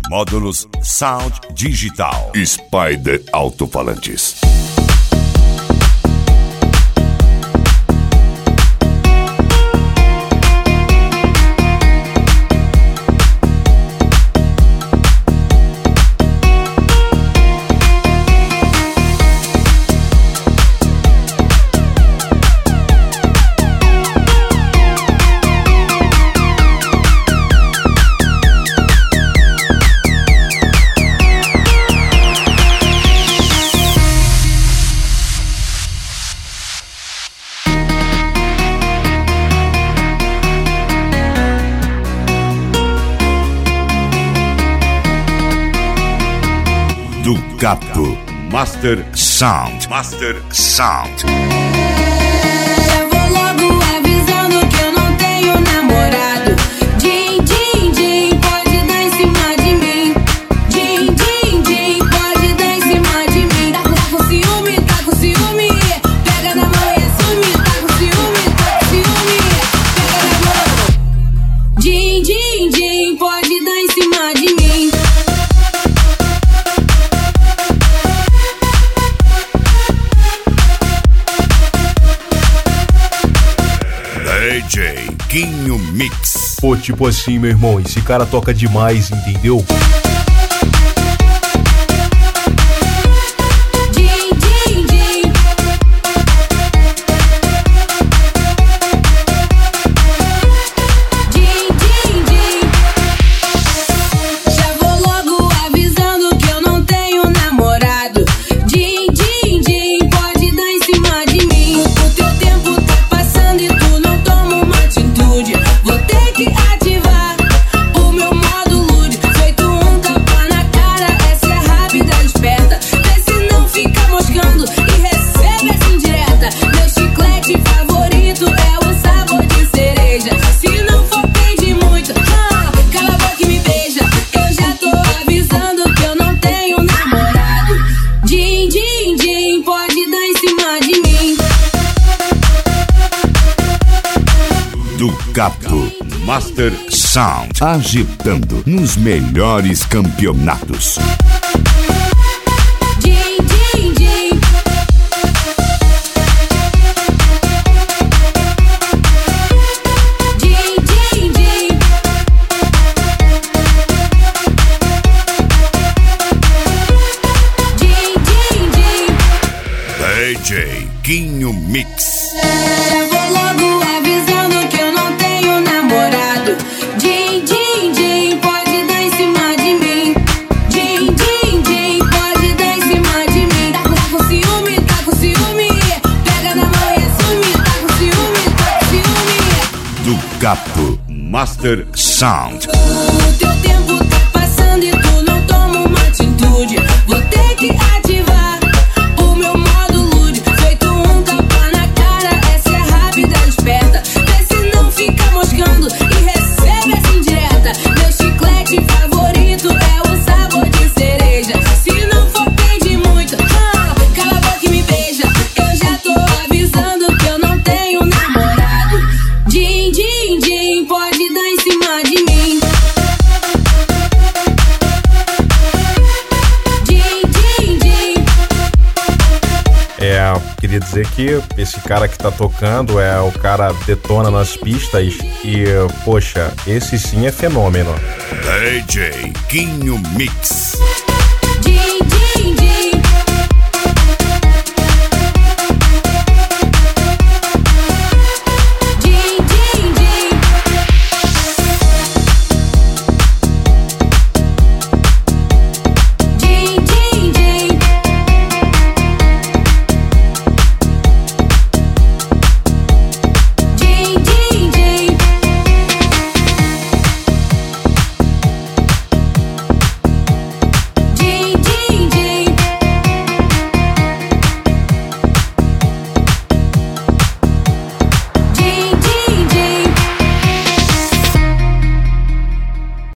Módulos Sound Digital. Spider Alto-Falantes. Do Capo Master Sound. Master Sound. Já vou logo avisando que eu não tenho namorado. Din, din, din, pode dar em cima de mim. Din, din, din, pode dar em cima de mim. Tá com ciúme, tá com ciúme. Pega na mão e assume. Tá com ciúme, tá com ciúme. Pega na mão. Din, din, din, pode dar em cima de mim. DJ Quinho Mix. Pô, tipo assim, meu irmão, esse cara toca demais, entendeu? Din, din, din. Din, din, din. Já vou logo avisando que eu não tenho namorado. Din, din, din, pode dar em cima de mim. O teu tempo tá passando e tu não toma uma atitude. Vou ter que ativar o meu modo lúdico. Feito um tapa na cara, essa é rápida e esperta. Vê se não fica moscando e recebe essa indireta. Meu chiclete favorito é o sabor de cereja. Se não for pedir muito, cala a boca e me beija. Eu já tô avisando que eu não tenho namorado. Din, din, din, pode dar em cima de mim. Do Capo Master Sound. Agitando nos melhores campeonatos. Din, din, din. Din, din, din. Din, din, din. DJ Quinho Mix. Já vou logo avisando que eu não tenho namorado. Din, din, din, pode dar em cima de mim. Din, din, din, pode dar em cima de mim. Tá com ciúme, tá com ciúme. Pega na mão e assume. Tá com ciúme, tá com ciúme. Do Capo Master Sound. O teu tempo tá passando e tu não toma uma atitude. Vou ter que ativar o meu modo lúdico. Feito um tapa na cara, essa é rápida e esperta. Vê se não fica moscando e recebe essa indireta. Meu chiclete favorito é o sabor de cereja. Se não for pedir muito, cala a boca e me beija. Eu já tô avisando que eu não tenho namorado. Din, din, din, pode dar em cima de mim. Din, din, din. Queria dizer que esse cara que tá tocando o cara detona nas pistas e, poxa, esse sim é fenômeno. DJ Quinho Mix.